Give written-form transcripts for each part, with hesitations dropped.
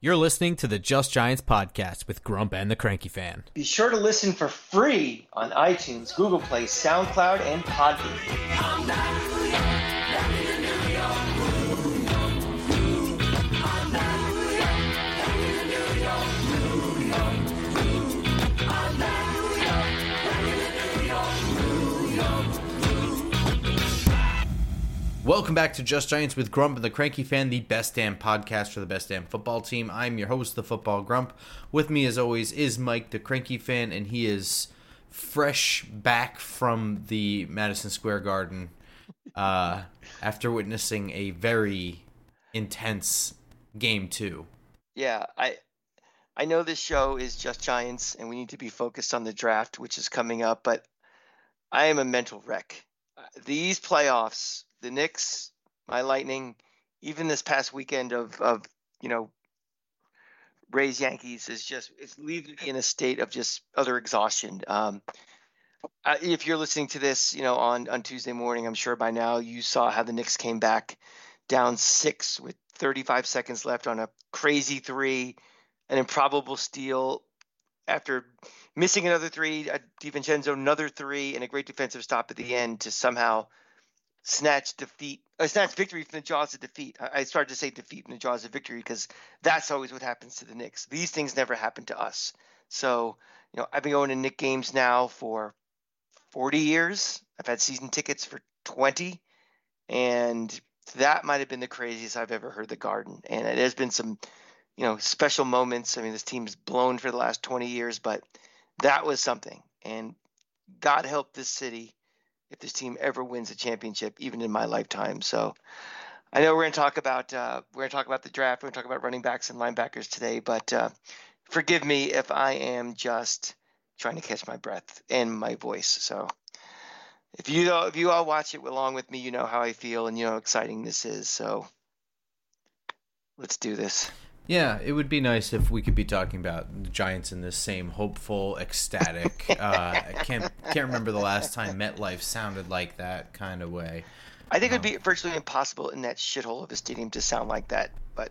You're listening to the Just Giants podcast with Grump and the Cranky Fan. Be sure to listen for free on iTunes, Google Play, SoundCloud, and Podbean. Welcome back to Just Giants with Grump and the Cranky Fan, the best damn podcast for the best damn football team. I'm your host, the Football Grump. With me, as always, is Mike, the Cranky Fan, and he is fresh back from the Madison Square Garden after witnessing a very intense Game 2. Yeah, I know this show is Just Giants, and we need to be focused on the draft, which is coming up, but I am a mental wreck. These playoffs, the Knicks, my Lightning, even this past weekend of Rays Yankees it's leaving me in a state of just utter exhaustion. If you're listening to this, on Tuesday morning, I'm sure by now you saw how the Knicks came back down 6 with 35 seconds left on a crazy 3, an improbable steal after missing another 3, DiVincenzo another 3, and a great defensive stop at the end to somehow snatch victory from the jaws of defeat. I started to say defeat from the jaws of victory because that's always what happens to the Knicks. These things never happen to us. So, I've been going to Knicks games now for 40 years. I've had season tickets for 20, and that might have been the craziest I've ever heard the Garden. And it has been some, special moments. I mean, this team's blown for the last 20 years, but that was something. And God help this city if this team ever wins a championship, even in my lifetime. So I know we're going to talk about the draft. We're going to talk about running backs and linebackers today, but forgive me if I am just trying to catch my breath and my voice. So if you all watch it along with me, you know how I feel and how exciting this is. So let's do this. Yeah, it would be nice if we could be talking about the Giants in this same hopeful, ecstatic. I can't remember the last time MetLife sounded like that kind of way. I think it would be virtually impossible in that shithole of a stadium to sound like that. But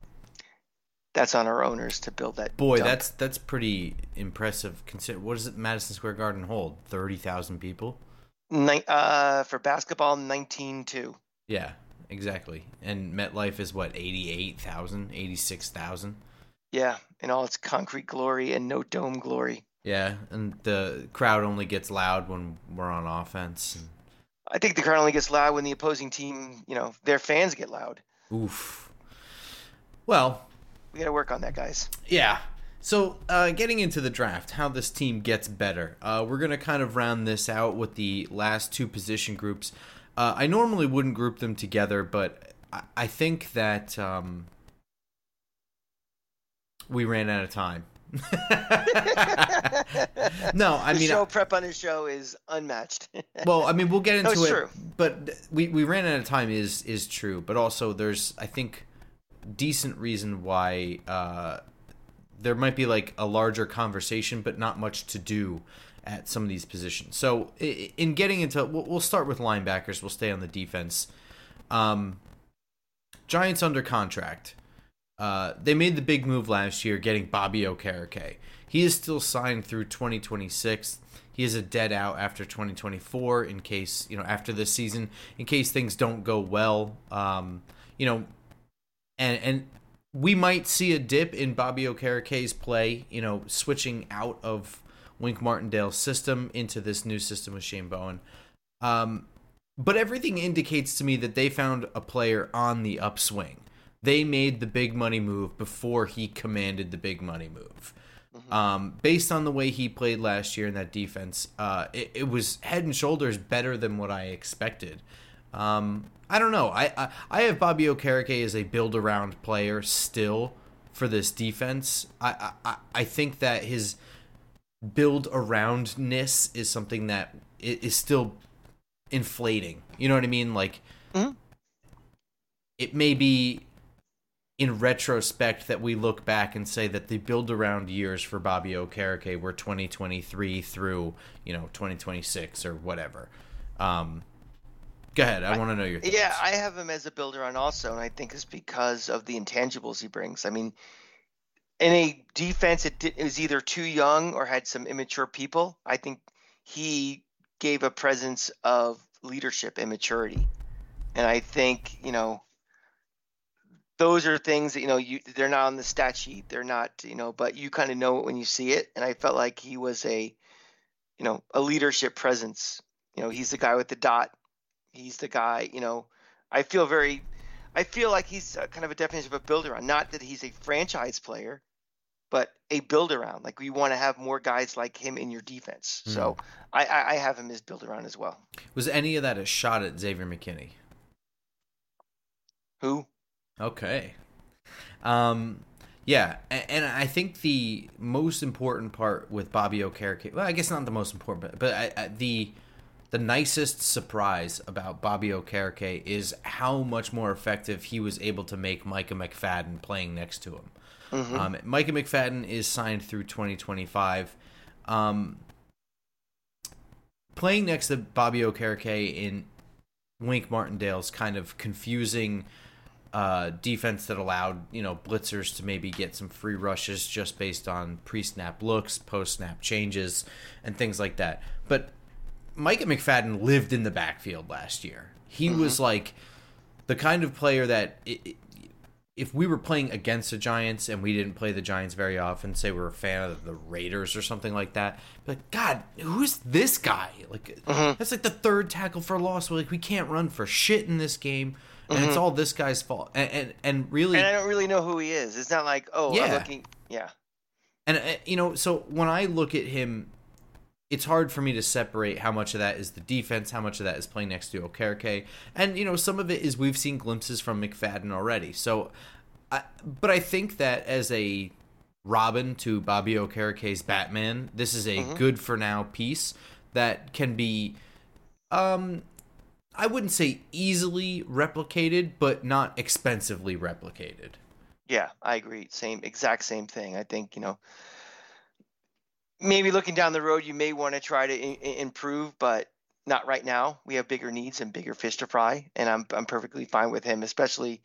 that's on our owners to build that. Boy, dump. that's pretty impressive. Consider what does it Madison Square Garden hold? 30,000 people. For basketball, 19-2. Yeah. Exactly. And MetLife is what, 88,000, 86,000? Yeah, in all its concrete glory and no dome glory. Yeah, and the crowd only gets loud when we're on offense. I think the crowd only gets loud when the opposing team, their fans get loud. Oof. Well, we got to work on that, guys. Yeah. So, getting into the draft, how this team gets better. We're going to kind of round this out with the last two position groups. I normally wouldn't group them together, but I think that we ran out of time. No, I mean, show prep on this show is unmatched. Well, I mean, we'll get into it, true. But we ran out of time is true. But also, there's, I think, decent reason why there might be like a larger conversation, but not much to do at some of these positions. So in getting into, we'll start with linebackers. We'll stay on the defense. Giants under contract. They made the big move last year, getting Bobby Okereke. He is still signed through 2026. He is a dead out after 2024 in case, after this season, in case things don't go well. And we might see a dip in Bobby Okereke's play, switching out of Wink Martindale's system into this new system with Shane Bowen. But everything indicates to me that they found a player on the upswing. They made the big money move before he commanded the big money move. Mm-hmm. Based on the way he played last year in that defense, it was head and shoulders better than what I expected. I don't know. I have Bobby Okereke as a build-around player still for this defense. I think that his build-aroundness is something that is still inflating. You know what I mean? Like, mm-hmm. It may be in retrospect that we look back and say that the build-around years for Bobby Okereke were 2023 through, 2026 or whatever. Go ahead. I want to know your thoughts. Yeah, I have him as a build-around also, and I think it's because of the intangibles he brings. I mean, in a defense that was either too young or had some immature people, I think he gave a presence of leadership and maturity. And I think, those are things that, they're not on the stat sheet. They're not, but you kind of know it when you see it. And I felt like he was a leadership presence. He's the guy with the dot. He's the guy, I feel very, I feel like he's kind of a definition of a build around. Not that he's a franchise player, but a build around. Like, we want to have more guys like him in your defense. So I have him as build around as well. Was any of that a shot at Xavier McKinney? Who? Okay. Yeah, and I think the most important part with Bobby Okereke, well, I guess not the most important, but the nicest surprise about Bobby Okereke is how much more effective he was able to make Micah McFadden playing next to him. Mm-hmm. Micah McFadden is signed through 2025. Playing next to Bobby Okereke in Wink Martindale's kind of confusing defense that allowed blitzers to maybe get some free rushes just based on pre-snap looks, post-snap changes, and things like that. But Micah McFadden lived in the backfield last year. He was like the kind of player that if we were playing against the Giants and we didn't play the Giants very often, say we're a fan of the Raiders or something like that, like, God, who's this guy? Like, that's like the third tackle for loss. We can't run for shit in this game. And it's all this guy's fault. And really... And I don't really know who he is. It's not like, I'm looking... Yeah. And, so when I look at him, it's hard for me to separate how much of that is the defense, how much of that is playing next to Okereke. And, some of it is we've seen glimpses from McFadden already. So, but I think that as a Robin to Bobby Okereke's Batman, this is a good for now piece that can be... I wouldn't say easily replicated, but not expensively replicated. Yeah, I agree. Exact same thing. I think, maybe looking down the road, you may want to try to improve, but not right now. We have bigger needs and bigger fish to fry, and I'm perfectly fine with him, especially,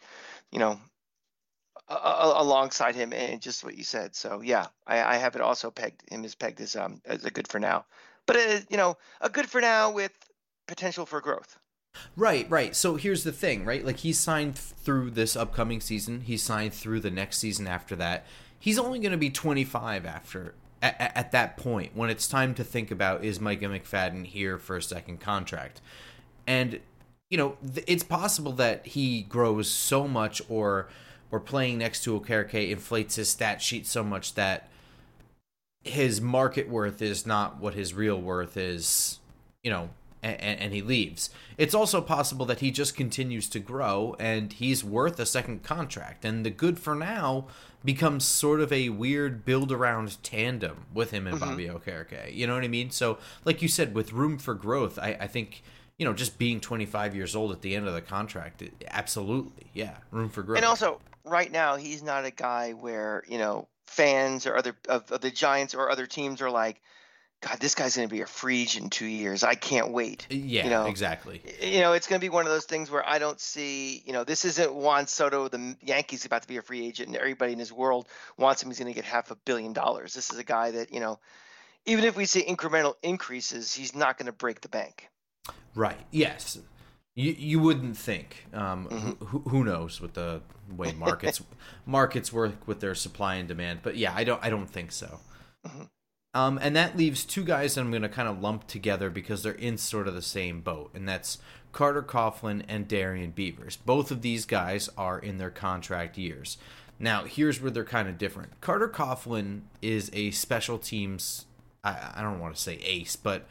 alongside him and just what you said. So yeah, I have it also pegged as a good for now, but a good for now with potential for growth. Right. So here's the thing, right? Like, he's signed through this upcoming season. He's signed through the next season after that. He's only going to be 25 at that point when it's time to think about, is Micah McFadden here for a second contract? And, it's possible that he grows so much or playing next to Okereke inflates his stat sheet so much that his market worth is not what his real worth is, and he leaves. It's also possible that he just continues to grow and he's worth a second contract. And the good for now becomes sort of a weird build-around tandem with him and Bobby Okereke. You know what I mean? So, like you said, with room for growth, I think, just being 25 years old at the end of the contract, absolutely, yeah, room for growth. And also, right now, he's not a guy where, fans or other of the Giants or other teams are like, God, this guy's going to be a free agent in 2 years. I can't wait. Yeah, exactly. It's going to be one of those things where I don't see, this isn't Juan Soto, the Yankees, about to be a free agent, and everybody in his world wants him. He's going to get $500 million. This is a guy that, even if we see incremental increases, he's not going to break the bank. Right. Yes. You wouldn't think. Who knows with the way markets work with their supply and demand? But yeah, I don't think so. And that leaves two guys that I'm going to kind of lump together because they're in sort of the same boat, and that's Carter Coughlin and Darian Beavers. Both of these guys are in their contract years. Now, here's where they're kind of different. Carter Coughlin is a special teams, I don't want to say ace, but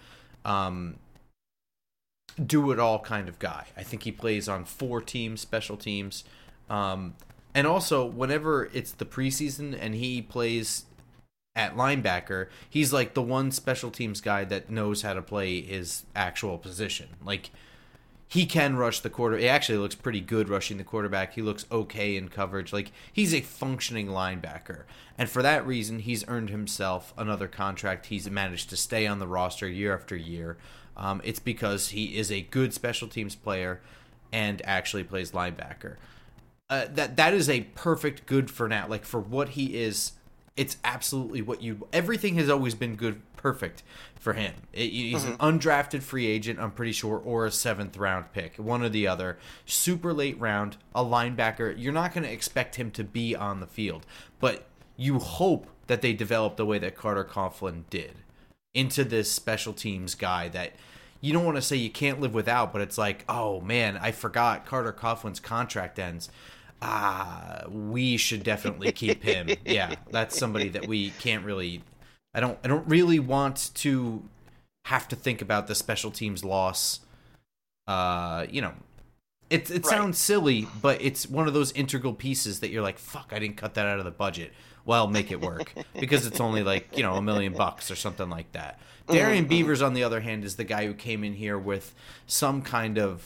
do-it-all kind of guy. I think he plays on 4 teams, special teams. And also, whenever it's the preseason and he plays at linebacker, he's like the one special teams guy that knows how to play his actual position. Like, he can rush the quarter. He actually looks pretty good rushing the quarterback. He looks okay in coverage. Like, he's a functioning linebacker. And for that reason, he's earned himself another contract. He's managed to stay on the roster year after year. It's because he is a good special teams player and actually plays linebacker. That is a perfect good for now. Like, for what he is it's absolutely what everything has always been perfect for him. He's an undrafted free agent, I'm pretty sure, or a 7th round pick, one or the other. Super late round, a linebacker. You're not going to expect him to be on the field, but you hope that they develop the way that Carter Coughlin did into this special teams guy that you don't want to say you can't live without, but it's like, oh man, I forgot Carter Coughlin's contract ends. We should definitely keep him. Yeah, that's somebody that we can't really. I don't really want to have to think about the special teams loss. It sounds silly, but it's one of those integral pieces that you're like, fuck, I didn't cut that out of the budget. Well, make it work because it's only like $1 million or something like that. Darian Beavers, on the other hand, is the guy who came in here with some kind of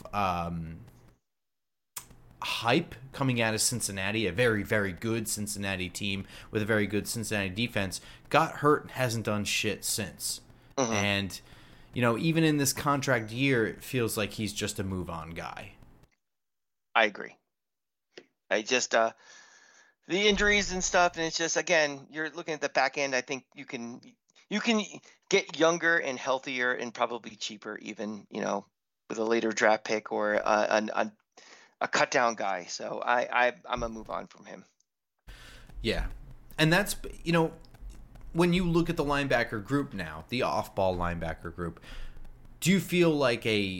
hype coming out of Cincinnati, a very, very good Cincinnati team with a very good Cincinnati defense, got hurt and hasn't done shit since. And, even in this contract year, it feels like he's just a move-on guy. I agree. I just, the injuries and stuff, and it's just, again, you're looking at the back end. I think you can get younger and healthier and probably cheaper even, with a later draft pick or a cut down guy. So I'm a move on from him. Yeah. And that's, when you look at the linebacker group now, the off-ball linebacker group, do you feel like a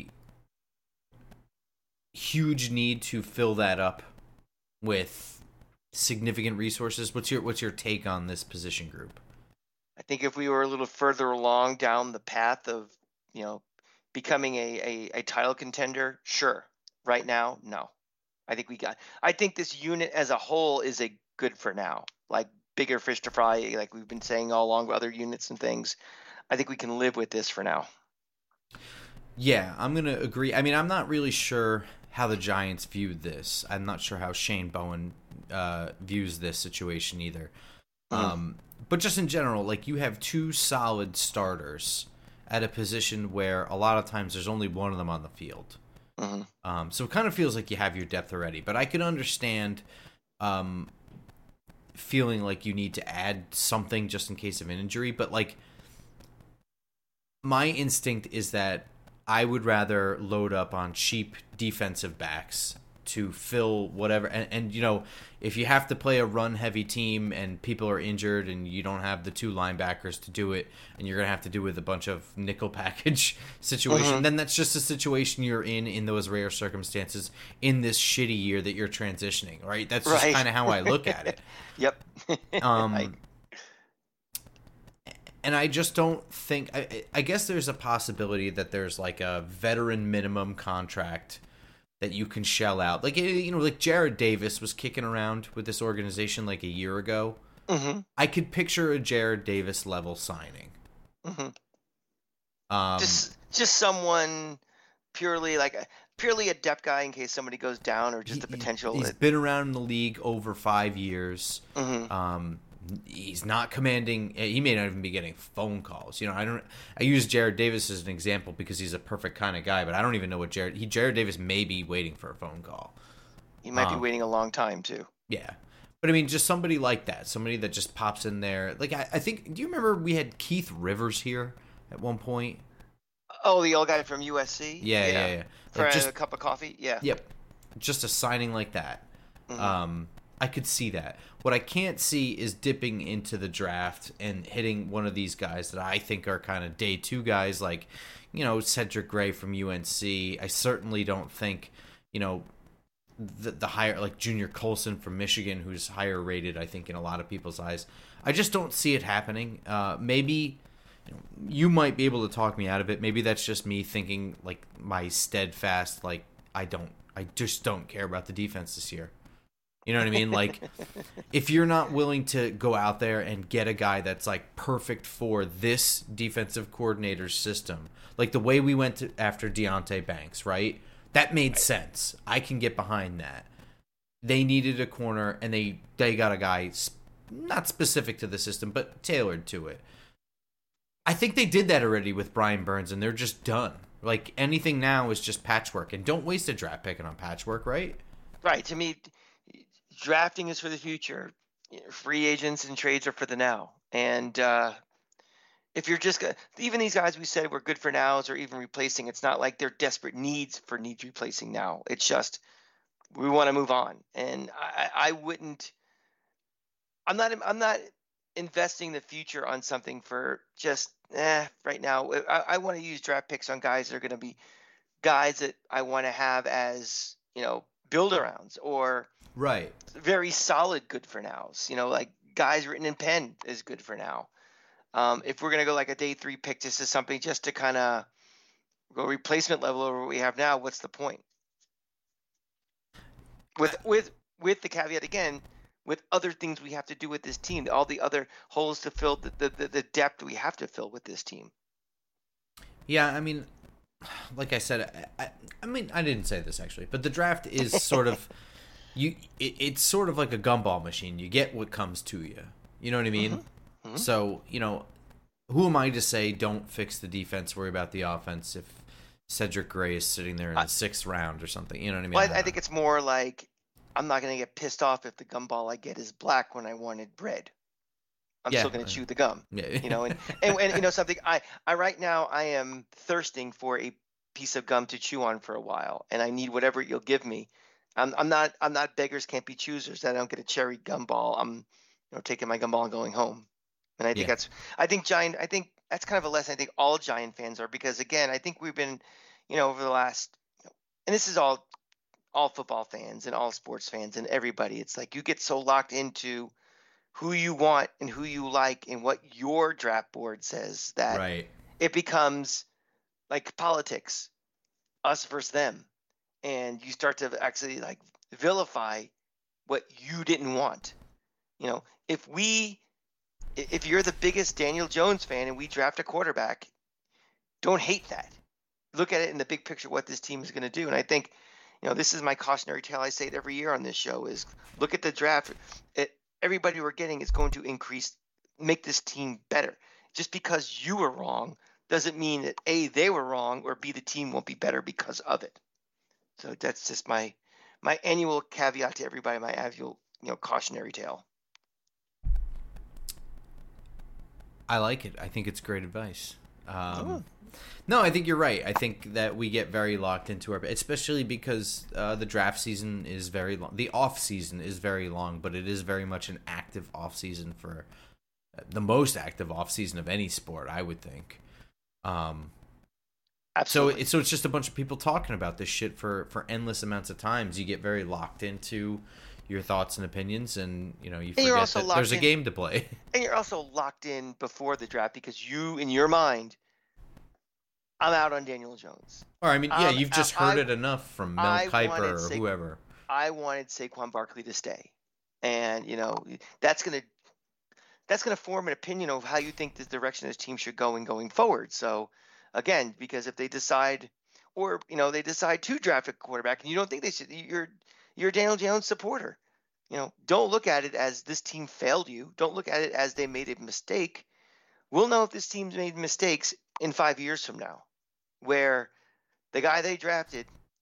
huge need to fill that up with significant resources? What's your take on this position group? I think if we were a little further along down the path of, becoming a title contender, sure. Right now, no. I think this unit as a whole is a good for now. Like bigger fish to fry, like we've been saying all along with other units and things. I think we can live with this for now. Yeah, I'm going to agree. I mean, I'm not really sure how the Giants viewed this. I'm not sure how Shane Bowen views this situation either. But just in general, like you have two solid starters at a position where a lot of times there's only one of them on the field. So it kind of feels like you have your depth already. But I can understand feeling like you need to add something just in case of an injury. But like my instinct is that I would rather load up on cheap defensive backs to fill whatever. And if you have to play a run-heavy team and people are injured and you don't have the two linebackers to do it and you're going to have to do with a bunch of nickel package situation, then that's just a situation you're in those rare circumstances in this shitty year that you're transitioning, right? That's just kind of how I look at it. Yep. And I just don't think... I guess there's a possibility that there's like a veteran minimum contract that you can shell out. Like, like Jared Davis was kicking around with this organization like a year ago. I could picture a Jared Davis level signing. Just someone purely a depth guy in case somebody goes down, or just the potential. He's been around the league over 5 years. He's not commanding. He may not even be getting phone calls. I use Jared Davis as an example because he's a perfect kind of guy, but I don't even know what Jared Davis may be waiting for a phone call. He might be waiting a long time too. Yeah. But I mean, just somebody like that, somebody that just pops in there. Like I think, do you remember we had Keith Rivers here at one point? Oh, the old guy from USC? Yeah. For a cup of coffee? Yeah. Yep. Just a signing like that. I could see that. What I can't see is dipping into the draft and hitting one of these guys that I think are kind of day two guys, like, Cedric Gray from UNC. I certainly don't think, the higher, like Junior Colson from Michigan, who's higher rated, I think, in a lot of people's eyes. I just don't see it happening. Maybe you might be able to talk me out of it. Maybe that's just me thinking, like, my steadfast, like, I just don't care about the defense this year. You know what I mean? Like, if you're not willing to go out there and get a guy that's, like, perfect for this defensive coordinator's system, like the way we went after Deonte Banks, right? That made sense. I can get behind that. They needed a corner, and they got a guy not specific to the system, but tailored to it. I think they did that already with Brian Burns, and they're just done. Like, anything now is just patchwork. And don't waste a draft picking on patchwork, right? Right. To me, drafting is for the future. free agents and trades are for the now. And if you're just even these guys we said were good for nows or even replacing, it's not like they're desperate needs replacing now. It's just we want to move on. And I wouldn't. I'm not investing the future on something for just right now. I want to use draft picks on guys that are going to be guys that I want to have as build arounds or Right. very solid good for nows. Like guys written in pen is good for now. If we're going to go like a day 3 pick, this is something just to kind of go replacement level over what we have now. What's the point? With the caveat again, with other things we have to do with this team, all the other holes to fill, the depth we have to fill with this team. Yeah, I mean, like I said, I mean, I didn't say this actually, but the draft is sort of it's sort of like a gumball machine. You get what comes to you. You know what I mean? Mm-hmm. Mm-hmm. So, who am I to say don't fix the defense, worry about the offense if Cedric Gray is sitting there in the 6th round or something? You know what I mean? Well, I think it's more like I'm not going to get pissed off if the gumball I get is black when I wanted red. I'm still going to chew the gum. Yeah. And something I right now I am thirsting for a piece of gum to chew on for a while, and I need whatever you'll give me. I'm not beggars can't be choosers. I don't get a cherry gumball. I'm taking my gumball and going home. And I think I think that's kind of a lesson I think all Giant fans are, because again, I think we've been, over the last, and this is all football fans and all sports fans and everybody. It's like you get so locked into who you want and who you like and what your draft board says that it becomes like politics, us versus them. And you start to actually like vilify what you didn't want. If you're the biggest Daniel Jones fan and we draft a quarterback, don't hate that. Look at it in the big picture, what this team is going to do. And I think, this is my cautionary tale. I say it every year on this show is look at the draft. Everybody we're getting is going to make this team better. Just because you were wrong doesn't mean that A, they were wrong, or B, the team won't be better because of it. So that's just my annual caveat to everybody, my annual, cautionary tale. I like it. I think it's great advice. No, I think you're right. I think that we get very locked into especially because the draft season is very long. The off season is very long, but it is very much an active off season, for the most active off season of any sport, I would think. Absolutely. So it's just a bunch of people talking about this shit for endless amounts of times. You get very locked into your thoughts and opinions, and you forget that there's a game to play. And you're also locked in before the draft because you, in your mind, I'm out on Daniel Jones. Or I mean, you've just heard it enough from Mel Kiper or whoever. I wanted Saquon Barkley to stay, and that's gonna form an opinion of how you think the direction this team should go in going forward. So again, because if they decide, or they decide to draft a quarterback, and you don't think they should, you're a Daniel Jones supporter. Don't look at it as this team failed you. Don't look at it as they made a mistake. We'll know if this team's made mistakes in 5 years from now, where the guy they drafted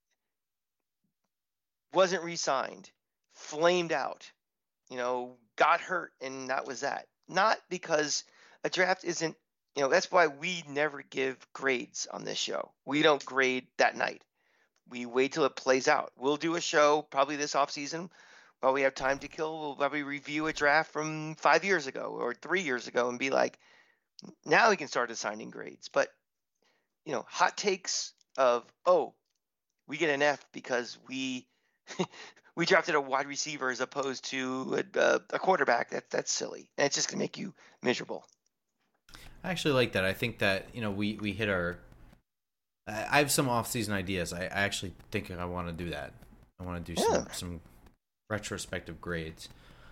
wasn't re-signed, flamed out, got hurt, and that was that. Not because a draft isn't, that's why we never give grades on this show. We don't grade that night. We wait till it plays out. We'll do a show probably this offseason while we have time to kill. We'll probably review a draft from 5 years ago or 3 years ago and be like, now we can start assigning grades. But, hot takes of, we get an F because we drafted a wide receiver as opposed to a quarterback. That's silly. And it's just going to make you miserable. I actually like that. I think that, we hit our... I have some off-season ideas. I actually think I want to do that. I want to do some retrospective grades.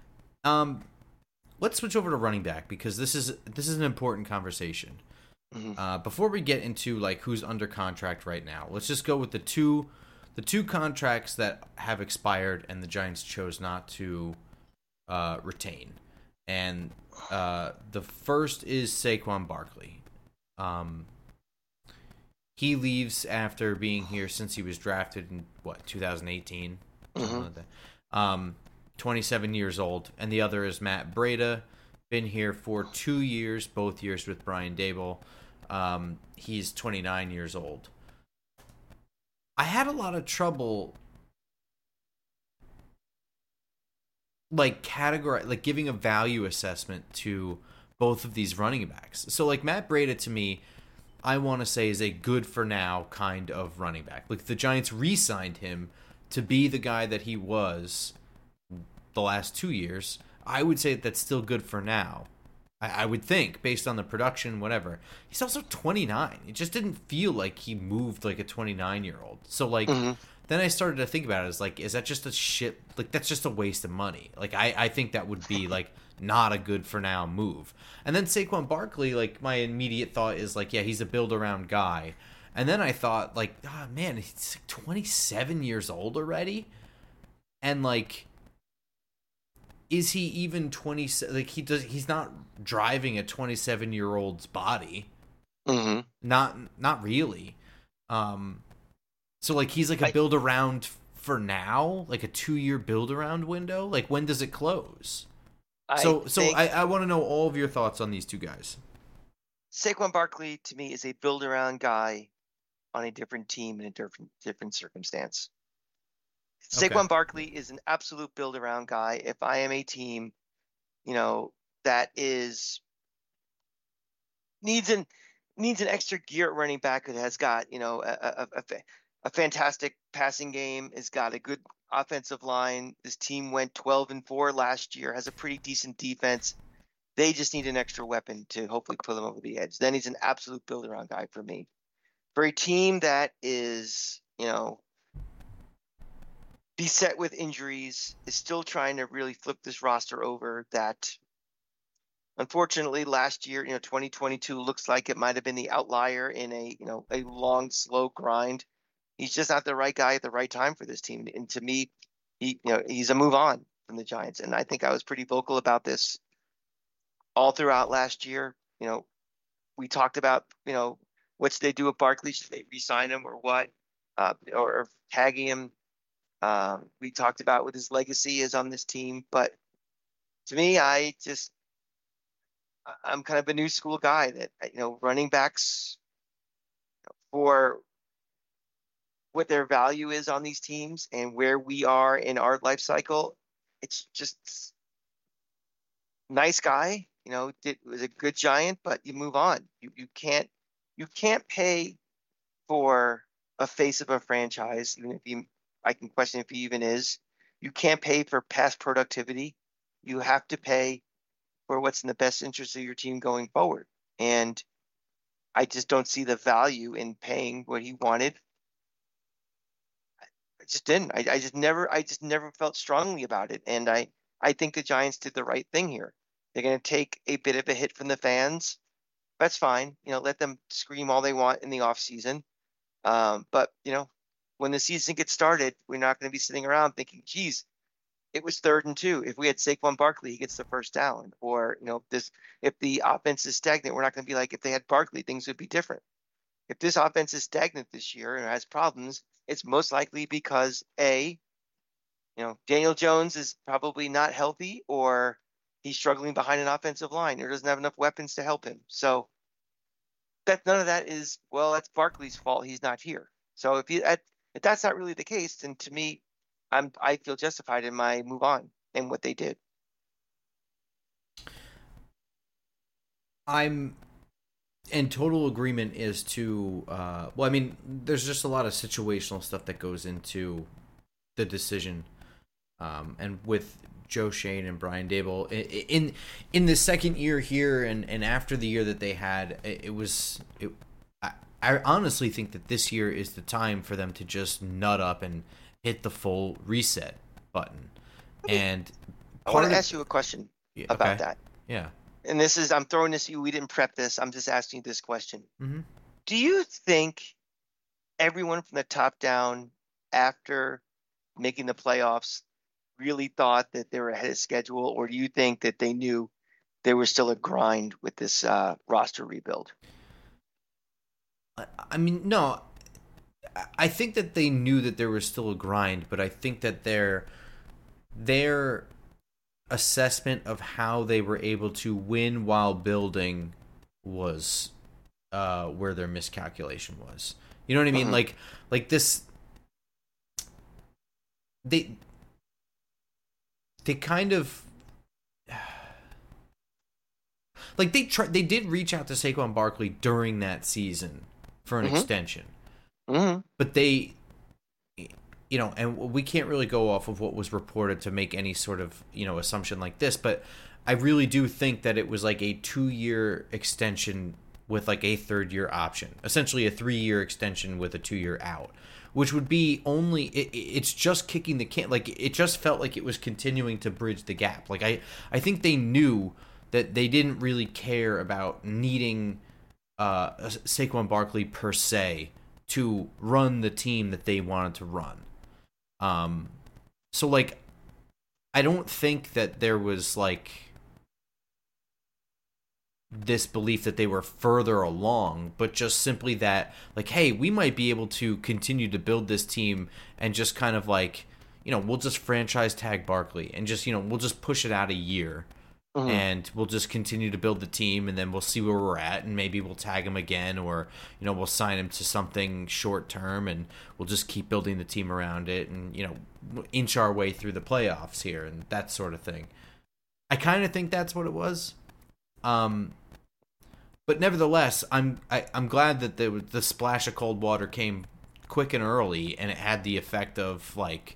Let's switch over to running back, because this is an important conversation. Mm-hmm. Before we get into like who's under contract right now, let's just go with the two contracts that have expired and the Giants chose not to retain. And the first is Saquon Barkley. He leaves after being here since he was drafted in 2018. Mm-hmm. Like that. 27 years old, and the other is Matt Breida, been here for 2 years, both years with Brian Daboll. He's 29 years old. I had a lot of trouble giving a value assessment to both of these running backs. So like Matt Breida to me, I want to say is a good for now kind of running back. Like the Giants re-signed him to be the guy that he was the last 2 years. I would say that's still good for now. I would think, based on the production, whatever. He's also 29. It just didn't feel like he moved like a 29-year-old. So, like, then I started to think about it as, like, is that just a shit? Like, that's just a waste of money. Like, I think that would be, like, not a good for now move. And then Saquon Barkley, like, my immediate thought is, like, yeah, he's a build-around guy. And then I thought, like, oh, man, he's like 27 years old already? And, like, is he even 20? Like he's not driving a 27-year-old's body. Not really. So like he's like a build around for now, like a 2-year build around window. Like when does it close? I want to know all of your thoughts on these two guys. Saquon Barkley to me is a build around guy on a different team in a different circumstance. Saquon Barkley is an absolute build-around guy. If I am a team, that needs an extra gear at running back that has got, a fantastic passing game, has got a good offensive line. This team went 12-4 last year, has a pretty decent defense. They just need an extra weapon to hopefully put them over the edge. Then he's an absolute build-around guy for me. For a team that is, beset with injuries, is still trying to really flip this roster over, that unfortunately last year, 2022 looks like it might have been the outlier in a long, slow grind. He's just not the right guy at the right time for this team. And to me, he's a move on from the Giants. And I think I was pretty vocal about this all throughout last year. We talked about, what should they do with Barkley? Should they re-sign him or what? Or tagging him? We talked about what his legacy is on this team, but to me, I'm kind of a new school guy that, running backs for what their value is on these teams and where we are in our life cycle. It's just nice guy, was a good Giant, but you move on. You can't pay for a face of a franchise, even if I can question if he even is. You can't pay for past productivity. You have to pay for what's in the best interest of your team going forward. And I just don't see the value in paying what he wanted. I just didn't. I just never felt strongly about it. And I think the Giants did the right thing here. They're going to take a bit of a hit from the fans. That's fine. Let them scream all they want in the offseason. But, when the season gets started, we're not going to be sitting around thinking, geez, it was 3rd and 2. If we had Saquon Barkley, he gets the first down. Or, if the offense is stagnant, we're not going to be like, if they had Barkley, things would be different. If this offense is stagnant this year and has problems, it's most likely because Daniel Jones is probably not healthy, or he's struggling behind an offensive line, or doesn't have enough weapons to help him. So none of that is, well, that's Barkley's fault. He's not here. So if that's not really the case, then to me, I feel justified in my move on and what they did. I'm in total agreement as to, there's just a lot of situational stuff that goes into the decision. And with Joe Schoen and Brian Daboll in the second year here and after the year that they had, I honestly think that this year is the time for them to just nut up and hit the full reset button. And I want to ask you a question about that. Yeah. And I'm throwing this at you. We didn't prep this. I'm just asking you this question. Mm-hmm. Do you think everyone from the top down, after making the playoffs, really thought that they were ahead of schedule, or do you think that they knew there was still a grind with this roster rebuild? No. I think that they knew that there was still a grind, but I think that their assessment of how they were able to win while building was where their miscalculation was. You know what I mean? Mm-hmm. Like this, they kind of like they did reach out to Saquon Barkley during that season for an Mm-hmm. extension, Mm-hmm. but they, you know, and we can't really go off of what was reported to make any sort of, you know, assumption like this, but I really do think that it was like a 2-year extension with like a 3rd-year option, essentially a 3-year extension with a 2-year out, which would be only it's just kicking the can. Like, it just felt like it was continuing to bridge the gap. Like, I think they knew that they didn't really care about needing Saquon Barkley per se to run the team that they wanted to run. So like, I don't think that there was like this belief that they were further along, but just simply that, like, hey, we might be able to continue to build this team and just kind of like, you know, we'll just franchise tag Barkley and just, you know, we'll just push it out a year. Mm-hmm. And we'll just continue to build the team, and then we'll see where we're at, and maybe we'll tag him again, or, you know, we'll sign him to something short term, and we'll just keep building the team around it, and, you know, inch our way through the playoffs here, and that sort of thing. I kind of think that's what it was. But nevertheless, I'm glad that the splash of cold water came quick and early, and it had the effect of, like,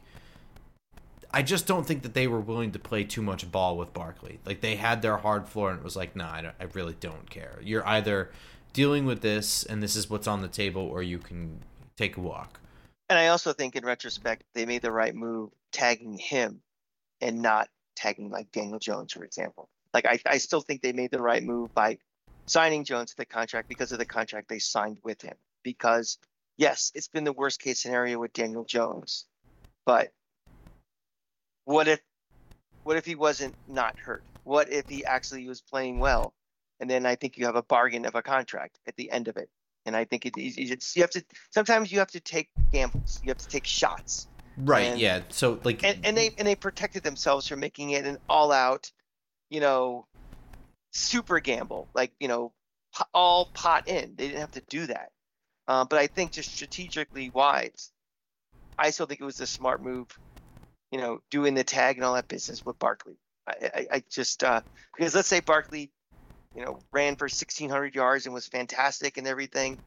I just don't think that they were willing to play too much ball with Barkley. Like, they had their hard floor, and it was like, nah, I really don't care. You're either dealing with this, and this is what's on the table, or you can take a walk. And I also think in retrospect, they made the right move tagging him and not tagging like Daniel Jones, for example. Like, I still think they made the right move by signing Jones to the contract because of the contract they signed with him. Because, yes, it's been the worst case scenario with Daniel Jones, but what if he wasn't not hurt? What if he actually was playing well? And then I think you have a bargain of a contract at the end of it. And I think it's you have to, sometimes you have to take gambles. You have to take shots. Right. And, yeah. So like, and they protected themselves from making it an all out, you know, super gamble, like, you know, all pot in. They didn't have to do that. But I think just strategically wise, I still think it was a smart move, you know, doing the tag and all that business with Barkley. I just because let's say Barkley, you know, ran for 1,600 yards and was fantastic and everything.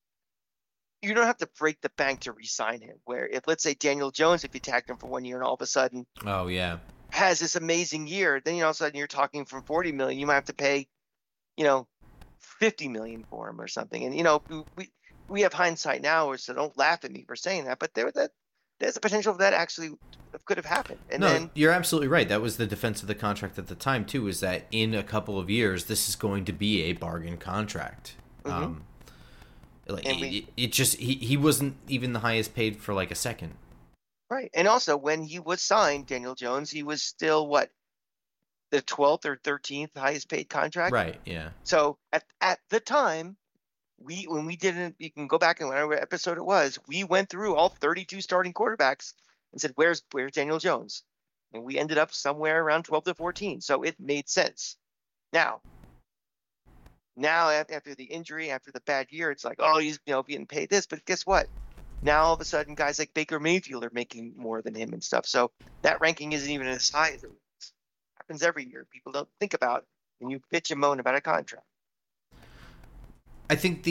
You don't have to break the bank to re-sign him. Where if, let's say, Daniel Jones, if you tagged him for 1 year and all of a sudden, oh yeah, has this amazing year, then, you know, all of a sudden you're talking from 40 million, you might have to pay, you know, 50 million for him or something. And, you know, we have hindsight now, so don't laugh at me for saying that, but there's a potential that actually could have happened. And no, then you're absolutely right. That was the defense of the contract at the time too, is that in a couple of years, this is going to be a bargain contract. Mm-hmm. Like, it just, he wasn't even the highest paid for like a second. Right. And also, when he was signed, Daniel Jones, he was still what, the 12th or 13th highest paid contract? Right, yeah. So at the time, when we didn't, you can go back and whatever episode it was, we went through all 32 starting quarterbacks and said, where's Daniel Jones? And we ended up somewhere around 12 to 14. So it made sense. Now after the injury, after the bad year, it's like, oh, he's, you know, getting paid this. But guess what? Now all of a sudden, guys like Baker Mayfield are making more than him and stuff. So that ranking isn't even as high as it was. Happens every year. People don't think about when you bitch and moan about a contract. I think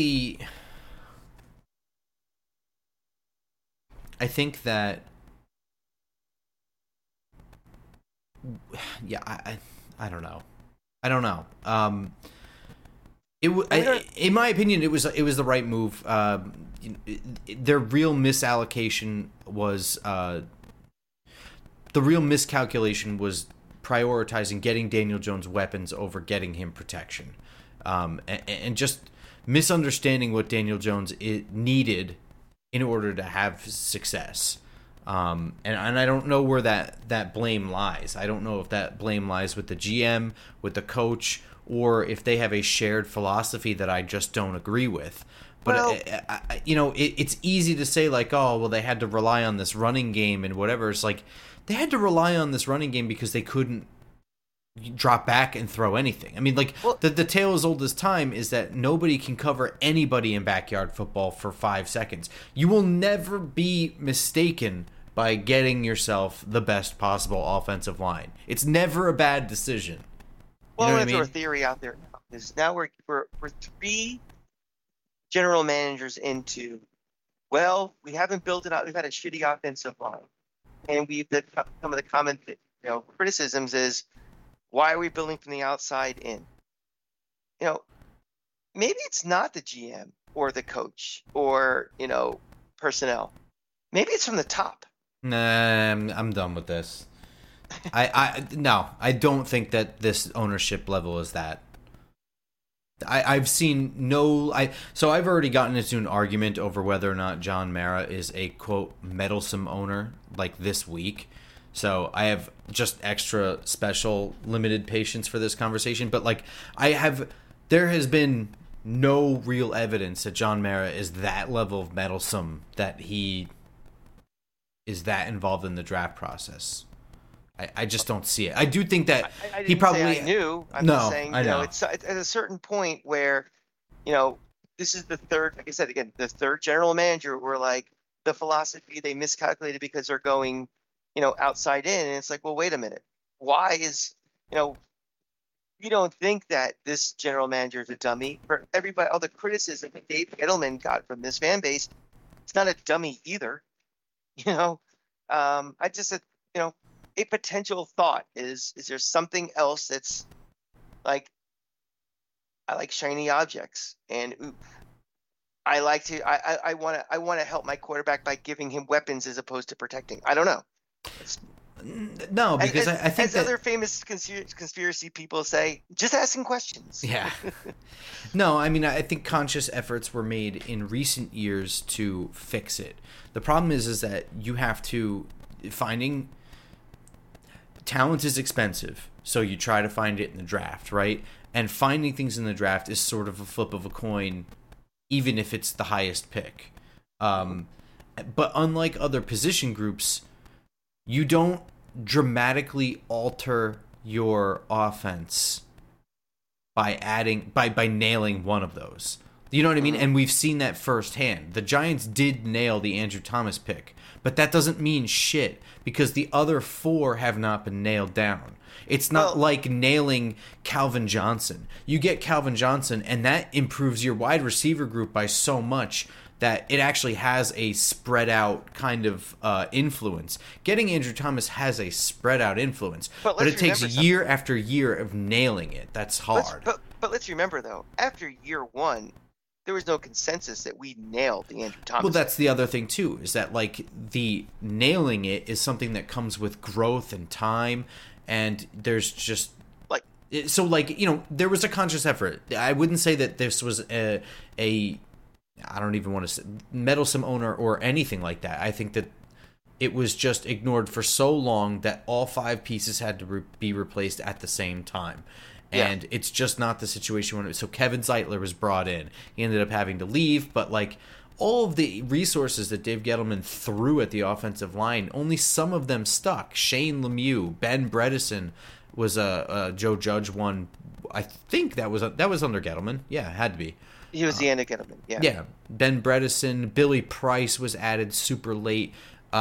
that yeah, I don't know. In my opinion, it was the right move. Their real misallocation was the real miscalculation was prioritizing getting Daniel Jones weapons over getting him protection, and just misunderstanding what Daniel Jones needed in order to have success. And I don't know where that blame lies. I don't know if that blame lies with the GM, with the coach, or if they have a shared philosophy that I just don't agree with. But, Well, you know, it's easy to say, like, oh, well, they had to rely on this running game and whatever. It's like, they had to rely on this running game because they couldn't drop back and throw anything. I mean, like, Well, the tale as old as time is that nobody can cover anybody in backyard football for 5 seconds. You will never be mistaken by getting yourself the best possible offensive line. It's never a bad decision. well, You know I'm what I gonna throw a mean? theory out there now. Is now we're 3 general managers into. Well, we haven't built it out. We've had a shitty offensive line, and some of the common criticisms is, why are we building from the outside in? You know, maybe it's not the GM or the coach or personnel. Maybe it's from the top. Nah, I'm done with this. No, I don't think that this ownership level is that. I've seen no. So I've already gotten into an argument over whether or not John Mara is a quote meddlesome owner like this week. So I have just extra special limited patience for this conversation. But like there has been no real evidence that John Mara is that level of meddlesome, that he is that involved in the draft process. I just don't see it. I do think that I didn't he probably say I knew. I'm no, just saying, I know. it's at a certain point where, this is the third, like I said again, the third general manager where like the philosophy they miscalculated because they're going, outside in, and it's like, well, wait a minute, why is, you don't think that this general manager is a dummy? For everybody, all the criticism that Dave Gettleman got from this fan base, it's not a dummy either. I just said, a potential thought is there something else that's like, I like shiny objects, and I like to I want to help my quarterback by giving him weapons as opposed to protecting. I don't know. No, because I think as that other famous conspiracy people say, just asking questions. yeah. No, I mean, I think conscious efforts were made in recent years to fix it. The problem is that you have to finding talent is expensive, so you try to find it in the draft, right? And finding things in the draft is sort of a flip of a coin, even if it's the highest pick. But unlike other position groups, you don't dramatically alter your offense by nailing one of those. You know what I mean? And we've seen that firsthand. The Giants did nail the Andrew Thomas pick, but that doesn't mean shit because the other 4 have not been nailed down. It's not like nailing Calvin Johnson. You get Calvin Johnson, and that improves your wide receiver group by so much that it actually has a spread out kind of influence. Getting Andrew Thomas has a spread out influence, but it takes year after year of nailing it. That's hard. But let's remember, though, after year 1, there was no consensus that we nailed the Andrew Thomas. Well, that's the other thing, too, is that, like, the nailing it is something that comes with growth and time, and there's just... So, there was a conscious effort. I wouldn't say that this was a I don't even want to say meddlesome owner or anything like that. I think that it was just ignored for so long that all 5 pieces had to be replaced at the same time. And it's just not the situation so Kevin Zeitler was brought in. He ended up having to leave, but all of the resources that Dave Gettleman threw at the offensive line, only some of them stuck. Shane Lemieux, Ben Bredesen was a Joe Judge one. I think that was under Gettleman. Yeah, it had to be. He was the end of Gettleman. Yeah. Yeah. Ben Bredesen, Billy Price was added super late.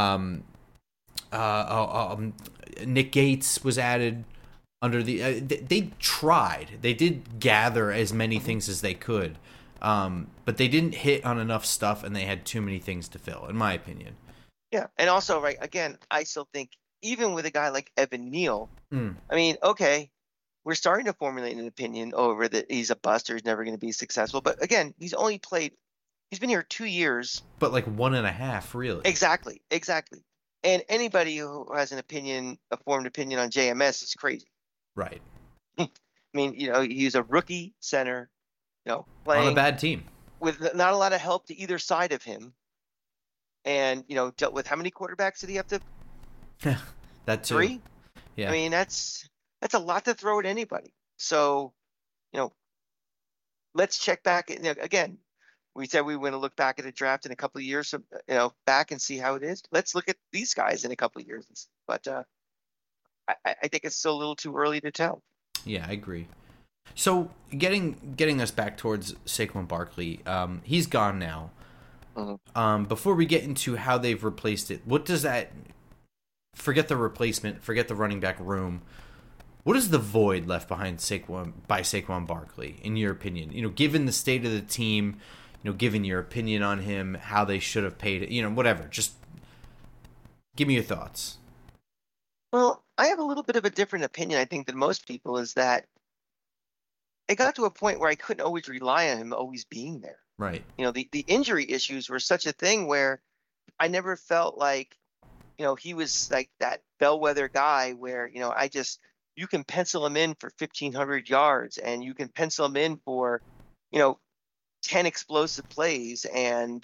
Nick Gates was added under the. They tried. They did gather as many things as they could, but they didn't hit on enough stuff, and they had too many things to fill, in my opinion. Yeah, and also, right again, I still think even with a guy like Evan Neal, I mean, okay, we're starting to formulate an opinion over that he's a bust or he's never going to be successful. But again, he's been here 2 years. But 1.5, really. Exactly. And anybody who has a formed opinion on JMS is crazy. Right. I mean, he's a rookie center, playing on a bad team with not a lot of help to either side of him. And, dealt with how many quarterbacks did he have to? That too. 3? Yeah. I mean, that's a lot to throw at anybody. So, let's check back. Again, We said we want to look back at a draft in a couple of years, back and see how it is. Let's look at these guys in a couple of years. But I think it's still a little too early to tell. Yeah, I agree. So getting us back towards Saquon Barkley, he's gone now. Mm-hmm. Before we get into how they've replaced it, what does that? Forget the replacement. Forget the running back room. What is the void left behind by Saquon Barkley, in your opinion? Given the state of the team, given your opinion on him, how they should have paid it, whatever. Just give me your thoughts. Well, I have a little bit of a different opinion, I think, than most people, is that it got to a point where I couldn't always rely on him always being there. Right. The injury issues were such a thing where I never felt like, he was like that bellwether guy where, you can pencil him in for 1,500 yards and you can pencil him in for, 10 explosive plays and,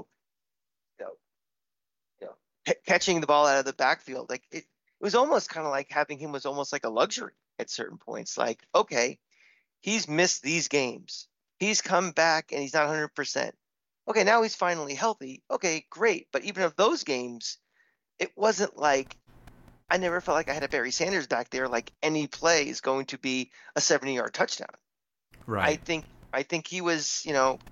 catching the ball out of the backfield. Like it was almost kind of like having him was almost like a luxury at certain points. Like, okay, he's missed these games. He's come back and he's not 100%. Okay, now he's finally healthy. Okay, great. But even of those games, it wasn't like I never felt like I had a Barry Sanders back there. Like any play is going to be a 70-yard touchdown. Right. I think he was,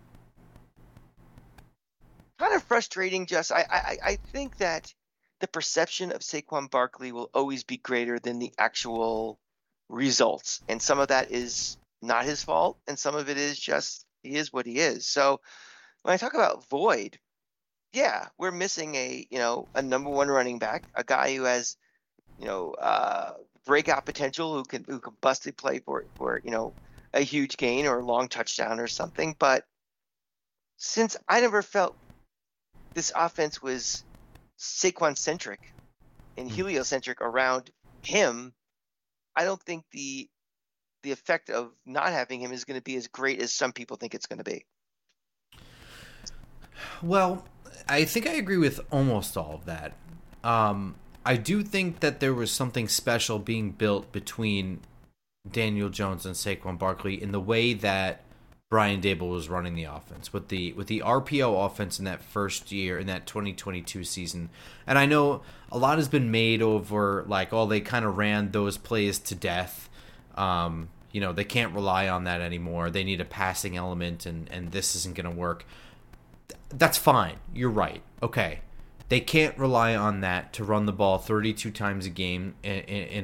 kind of frustrating. Just I think that the perception of Saquon Barkley will always be greater than the actual results, and some of that is not his fault, and some of it is just he is what he is. So when I talk about void, yeah, we're missing a number one running back, a guy who has breakout potential, who can bust a play for a huge gain or a long touchdown or something. But since I never felt this offense was Saquon centric and heliocentric around him, I don't think the effect of not having him is going to be as great as some people think it's going to be. Well, I think I agree with almost all of that. I do think that there was something special being built between Daniel Jones and Saquon Barkley in the way that Brian Daboll was running the offense with the RPO offense in that first year, in that 2022 season. And I know a lot has been made over like, oh, they kind of ran those plays to death. They can't rely on that anymore. They need a passing element, and this isn't going to work. That's fine. You're right. Okay. They can't rely on that to run the ball 32 times a game in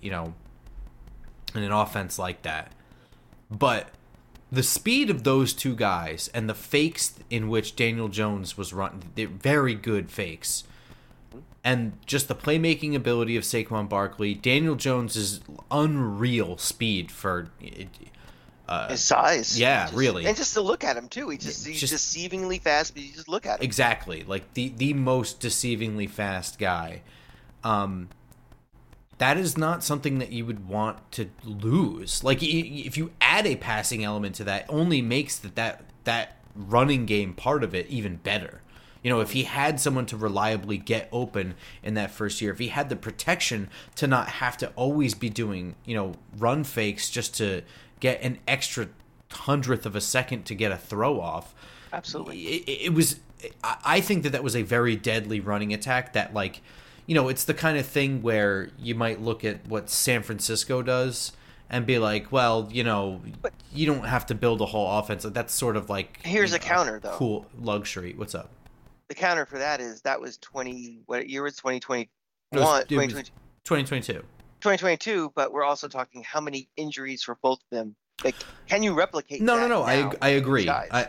an offense like that. But the speed of those two guys and the fakes in which Daniel Jones was running, they're very good fakes. And just the playmaking ability of Saquon Barkley, Daniel Jones' unreal speed for his size. Yeah, really. And just to look at him, too. He's deceivingly fast, but you just look at him. Exactly. Like, the most deceivingly fast guy. That is not something that you would want to lose. Like, if you add a passing element to that, only makes that running game part of it even better. If he had someone to reliably get open in that first year, if he had the protection to not have to always be doing, run fakes just to get an extra 100th of a second to get a throw off. Absolutely. It was, I think that was a very deadly running attack that, like, it's the kind of thing where you might look at what San Francisco does and be like, well, you don't have to build a whole offense. That's sort of like, here's a counter, though. Cool luxury. What's up? The counter for that is that was what year was 2021? 2022. 2022, but we're also talking how many injuries for both of them. Like, can you replicate that? No. I agree.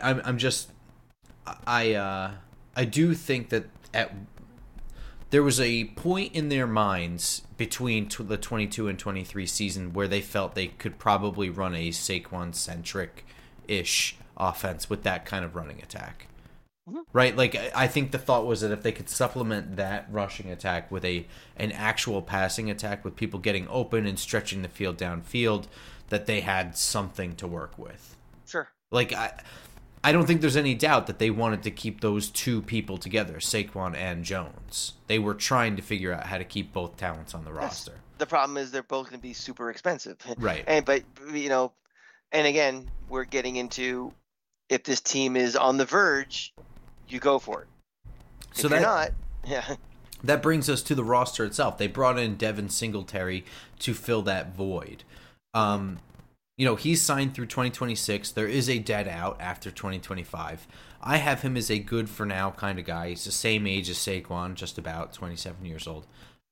I do think that there was a point in their minds between the 22 and 23 season where they felt they could probably run a Saquon-centric-ish offense with that kind of running attack. Mm-hmm. Right? Like, I think the thought was that if they could supplement that rushing attack with an actual passing attack with people getting open and stretching the field downfield, that they had something to work with. Sure. Like, I don't think there's any doubt that they wanted to keep those two people together, Saquon and Jones. They were trying to figure out how to keep both talents on the roster. The problem is they're both going to be super expensive. Right. And again, we're getting into if this team is on the verge, you go for it. So if you're not, yeah. That brings us to the roster itself. They brought in Devin Singletary to fill that void. He's signed through 2026. There is a dead out after 2025. I have him as a good for now kind of guy. He's the same age as Saquon, just about 27 years old.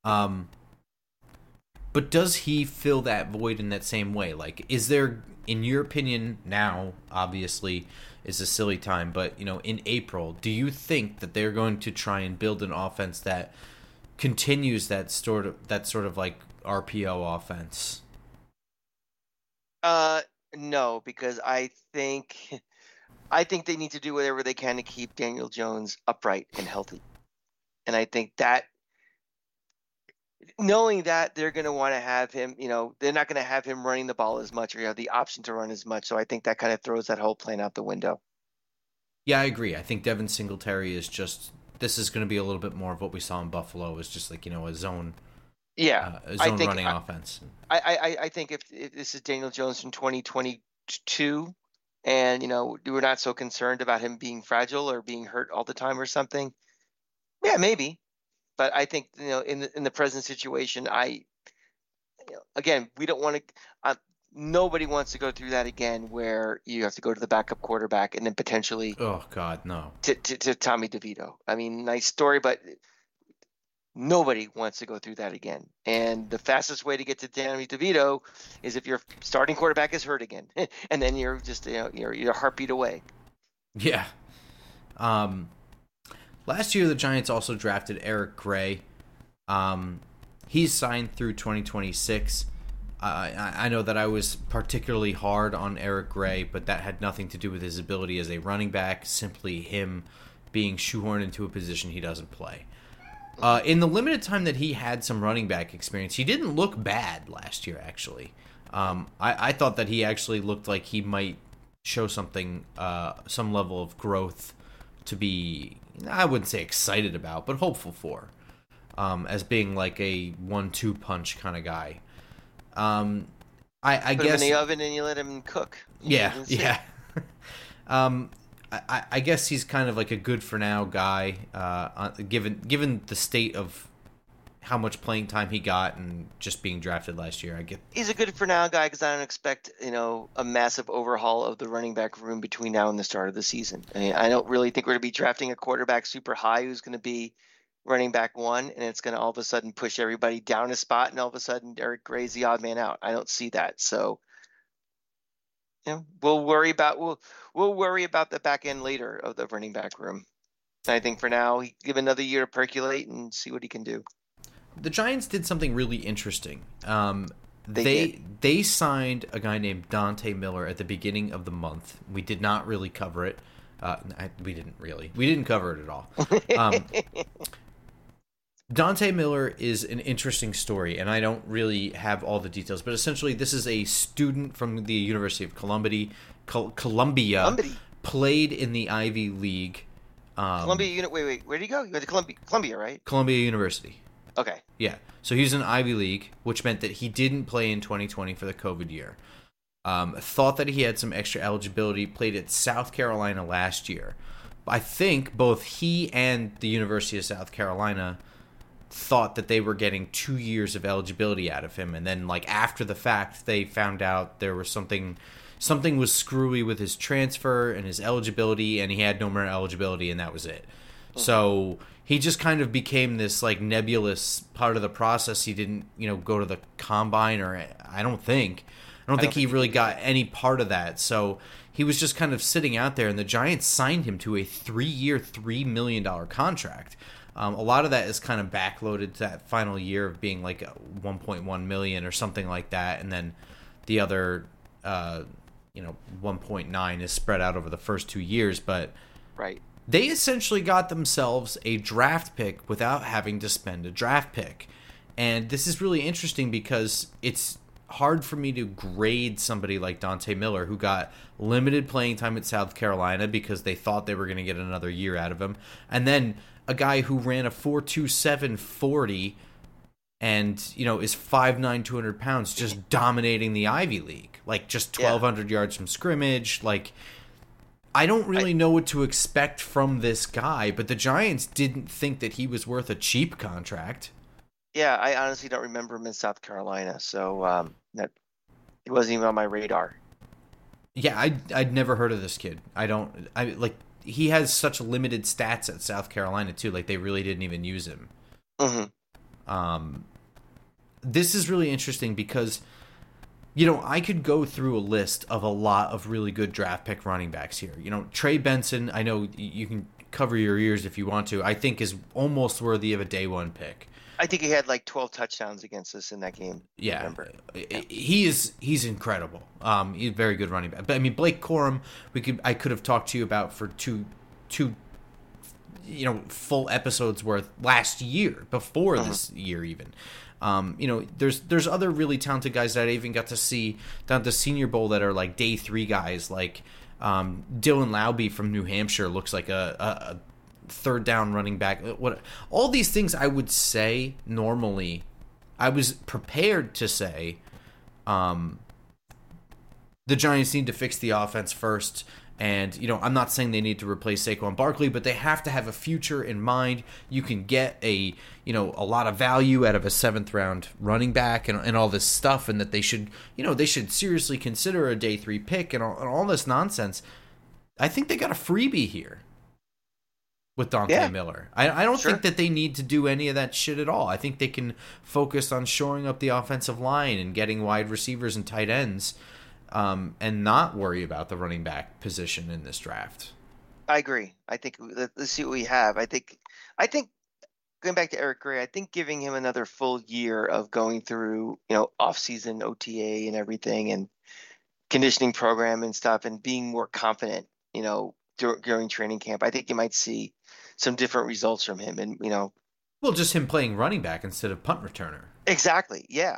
But does he fill that void in that same way? Like, is there, in your opinion, now, obviously, is a silly time, but, in April, do you think that they're going to try and build an offense that continues that sort of like RPO offense? No, because I think they need to do whatever they can to keep Daniel Jones upright and healthy. And I think that, knowing that, they're going to want to have him, they're not going to have him running the ball as much, or have the option to run as much. So I think that kind of throws that whole plan out the window. Yeah, I agree. I think Devin Singletary this is going to be a little bit more of what we saw in Buffalo, is just like, a zone. Yeah, a zone running offense. I think if this is Daniel Jones from 2022, and we're not so concerned about him being fragile or being hurt all the time or something, yeah, maybe. But I think in the present situation, again, we don't want to. Nobody wants to go through that again, where you have to go to the backup quarterback and then potentially. Oh God, no. To Tommy DeVito. I mean, nice story, but nobody wants to go through that again. And the fastest way to get to Tommy DeVito is if your starting quarterback is hurt again, and then you're just you're a heartbeat away. Yeah. Last year the Giants also drafted Eric Gray. He's signed through 2026. I know that I was particularly hard on Eric Gray, but that had nothing to do with his ability as a running back, simply him being shoehorned into a position he doesn't play. In the limited time that he had some running back experience, he didn't look bad last year, actually. I thought that he actually looked like he might show something, some level of growth to be, I wouldn't say excited about, but hopeful for, as being like a 1-2 punch kind of guy. I Put guess him in the oven and you let him cook. Yeah. I guess he's kind of like a good for now guy, given the state of how much playing time he got and just being drafted last year. He's a good for now guy because I don't expect a massive overhaul of the running back room between now and the start of the season. I mean, I don't really think we're going to be drafting a quarterback super high who's going to be running back one, and it's going to all of a sudden push everybody down a spot, and all of a sudden Eric Gray's the odd man out. I don't see that. So, we'll worry about the back end later of the running back room. And I think for now, give another year to percolate and see what he can do. The Giants did something really interesting. They signed a guy named Dante Miller at the beginning of the month. We did not really cover it. We didn't cover it at all. Dante Miller is an interesting story, and I don't really have all the details, but essentially this is a student from the University of Columbia, played in the Ivy League. Columbia, wait, where did he go? He went to Columbia, right? Columbia University. Okay. Yeah, so he's in Ivy League, which meant that he didn't play in 2020 for the COVID year. Thought that he had some extra eligibility, played at South Carolina last year. I think both he and the University of South Carolina thought that they were getting 2 years of eligibility out of him, and then like after the fact they found out there was something was screwy with his transfer and his eligibility, and he had no more eligibility, and that was it. So he just kind of became this like nebulous part of the process. He didn't go to the combine, or I don't think he really got any part of that. So he was just kind of sitting out there, and the Giants signed him to a 3-year, $3 million contract. A lot of that is kind of backloaded to that final year of being like $1.1 million or something like that, and then the other, 1.9 is spread out over the first 2 years. But right, they essentially got themselves a draft pick without having to spend a draft pick, and this is really interesting because it's hard for me to grade somebody like Dante Miller, who got limited playing time at South Carolina because they thought they were going to get another year out of him, and then a guy who ran a 4.27 40 and is 5'9", 200 pounds, just dominating the Ivy League, like just 1,200 yards from scrimmage. Like, I don't really know what to expect from this guy, but the Giants didn't think that he was worth a cheap contract. Yeah, I honestly don't remember him in South Carolina, so that it wasn't even on my radar. Yeah, I'd never heard of this kid. I like he has such limited stats at South Carolina too. Like they really didn't even use him. Um, this is really interesting because I could go through a list of a lot of really good draft pick running backs here. Trey Benson, I know you can cover your ears if you want to, I think is almost worthy of a day one pick. I think he had like 12 touchdowns against us in that game. Yeah, he's incredible. He's a very good running back. But I mean, Blake Corum, I could have talked to you about for two full episodes worth last year, before this year even. There's other really talented guys that I even got to see down at the Senior Bowl that are like day 3 guys, like Dylan Laube from New Hampshire looks like a third down running back. All these things I would say normally, I was prepared to say the Giants need to fix the offense first. And, I'm not saying they need to replace Saquon Barkley, but they have to have a future in mind. You can get a lot of value out of a 7th round running back and all this stuff, and that they should seriously consider a day 3 pick and all this nonsense. I think they got a freebie here with Dante Miller. I don't think that they need to do any of that shit at all. I think they can focus on shoring up the offensive line and getting wide receivers and tight ends. And not worry about the running back position in this draft. I agree. I think let's see what we have. I think going back to Eric Gray, I think giving him another full year of going through, off-season OTA and everything and conditioning program and stuff and being more confident, during training camp, I think you might see some different results from him. And, well, just him playing running back instead of punt returner. Exactly. Yeah.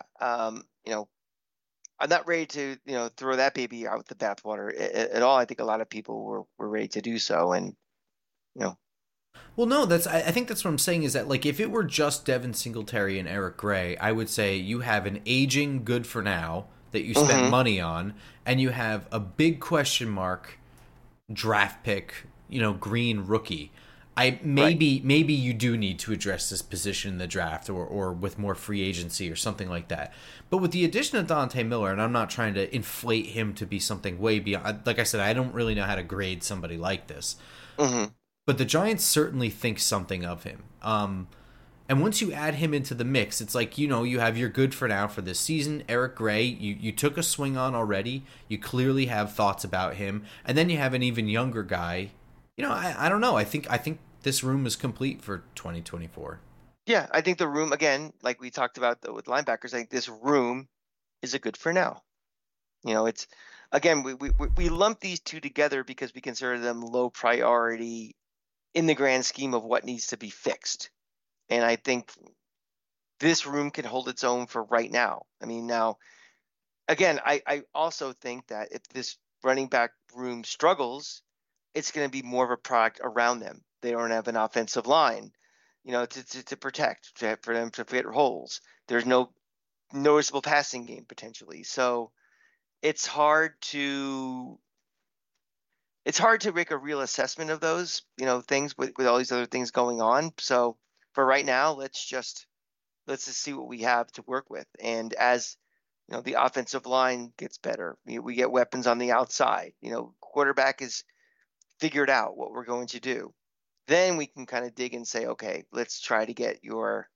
I'm not ready to, throw that baby out with the bathwater at all. I think a lot of people were ready to do so, and Well, no, I think that's what I'm saying is that, like, if it were just Devin Singletary and Eric Gray, I would say you have an aging good for now that you spent money on, and you have a big question mark draft pick, green rookie. Maybe you do need to address this position in the draft or with more free agency or something like that. But with the addition of Dante Miller, and I'm not trying to inflate him to be something way beyond, like I said, I don't really know how to grade somebody like this. But the Giants certainly think something of him. And once you add him into the mix, it's like, you have your good for now for this season. Eric Gray, you took a swing on already. You clearly have thoughts about him. And then you have an even younger guy. I don't know. I think this room is complete for 2024. Yeah, I think the room, again, like we talked about with linebackers, I think this room is a good for now. It's, again, we lump these two together because we consider them low priority in the grand scheme of what needs to be fixed. And I think this room can hold its own for right now. I mean, now, again, I also think that if this running back room struggles, it's going to be more of a product around them. They don't have an offensive line, to protect, for them to fit holes. There's no noticeable passing game potentially. So it's hard to make a real assessment of those, things with all these other things going on. So for right now, let's just see what we have to work with. And as the offensive line gets better, we get weapons on the outside. Quarterback is figured out what we're going to do. Then we can kind of dig and say, okay, let's try to get your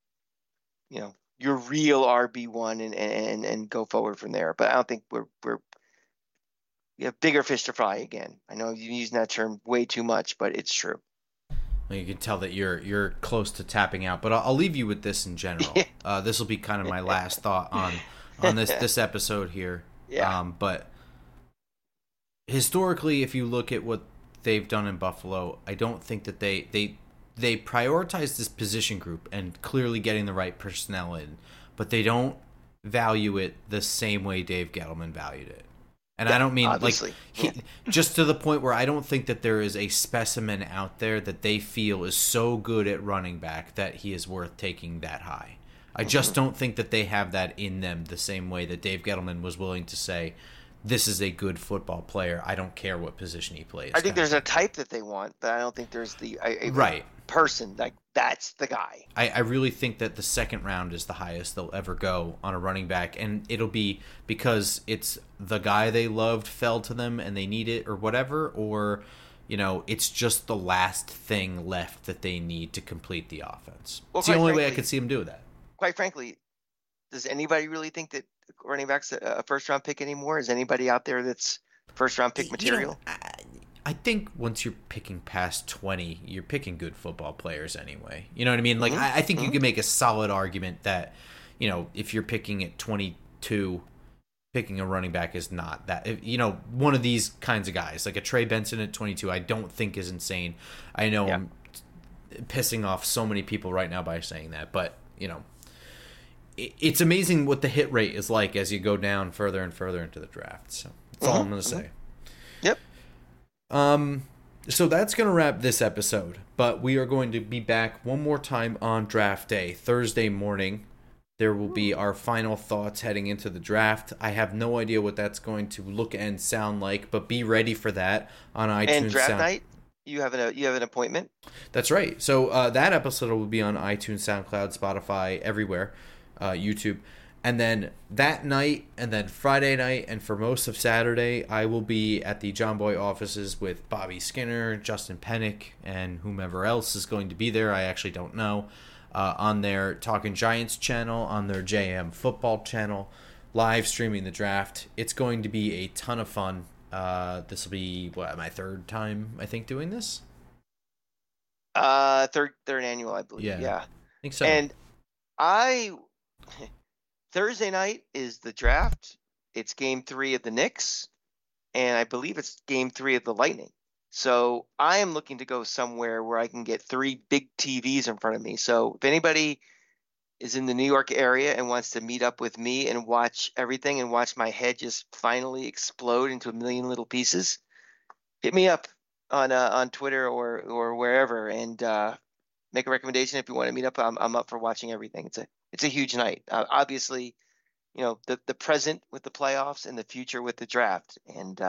real RB1 and go forward from there. But I don't think we have bigger fish to fry again. I know you're using that term way too much, but it's true. Well, you can tell that you're close to tapping out, but I'll leave you with this in general. This will be kind of my last thought on this episode here. Yeah. But historically, if you look at what they've done in Buffalo, I don't think that they prioritize this position group and clearly getting the right personnel in, but they don't value it the same way Dave Gettleman valued it. And I don't mean obviously. Just to the point where I don't think that there is a specimen out there that they feel is so good at running back that he is worth taking that high. I just don't think that they have that in them the same way that Dave Gettleman was willing to say, this is a good football player. I don't care what position he plays. I think there's a type that they want, but I don't think there's a right person like that's the guy. I really think that the second round is the highest they'll ever go on a running back, and it'll be because it's the guy they loved fell to them and they need it or whatever, or it's just the last thing left that they need to complete the offense. It's the only way I could see them do that. Quite frankly, does anybody really think that running back's a first-round pick anymore? Is anybody out there that's first-round pick material? I think once you're picking past 20, you're picking good football players anyway. You know what I mean? Like, I think you can make a solid argument that, if you're picking at 22, picking a running back is not that. One of these kinds of guys, like a Trey Benson at 22, I don't think is insane. I know I'm pissing off so many people right now by saying that, but, it's amazing what the hit rate is like as you go down further and further into the draft. So that's all I'm going to say. Yep. So that's going to wrap this episode, but we are going to be back one more time on draft day, Thursday morning. There will be our final thoughts heading into the draft. I have no idea what that's going to look and sound like, but be ready for that on iTunes. And draft night, you have an appointment? That's right. So that episode will be on iTunes, SoundCloud, Spotify, everywhere. YouTube, and then that night, and then Friday night, and for most of Saturday, I will be at the John Boy offices with Bobby Skinner, Justin Pennick, and whomever else is going to be there. I actually don't know. On their Talking Giants channel, on their JM Football channel, live streaming the draft. It's going to be a ton of fun. This will be my third time, I think, doing this. Third annual, I believe. Yeah. I think so. And Thursday night is the draft. It's game 3 of the Knicks, and I believe it's game 3 of the Lightning. So I am looking to go somewhere where I can get 3 big TVs in front of me. So if anybody is in the New York area and wants to meet up with me and watch everything and watch my head just finally explode into a million little pieces, hit me up on Twitter or wherever, and make a recommendation if you want to meet up. I'm up for watching everything. It's a huge night. Obviously, the present with the playoffs and the future with the draft. And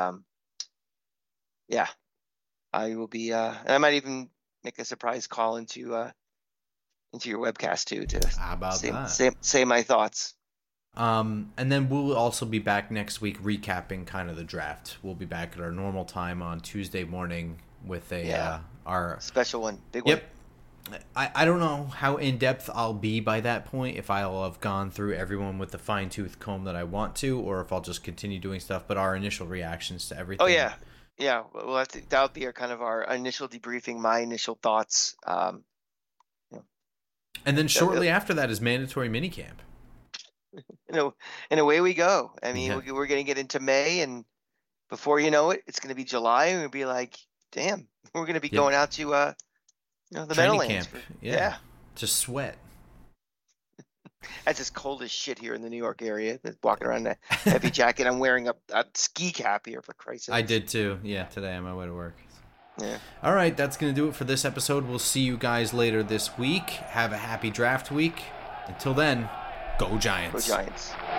I will be. And I might even make a surprise call into your webcast too to say my thoughts. And then we'll also be back next week recapping kind of the draft. We'll be back at our normal time on Tuesday morning with our special one, big one. Yep. I don't know how in-depth I'll be by that point, if I'll have gone through everyone with the fine-tooth comb that I want to, or if I'll just continue doing stuff, but our initial reactions to everything. Oh, yeah. Yeah, well, I think that would be our initial debriefing, my initial thoughts. And then shortly after that is mandatory minicamp. And away we go. I mean, we're going to get into May, and before you know it, it's going to be July, and we'll be like, damn, we're going to be going out to the Meadowlands. Yeah. Just sweat. It's as cold as shit here in the New York area. Walking around in a heavy jacket. I'm wearing a ski cap here, for Christ's sake. I did too. Yeah, today on my way to work. Yeah. All right, that's going to do it for this episode. We'll see you guys later this week. Have a happy draft week. Until then, go Giants. Go Giants.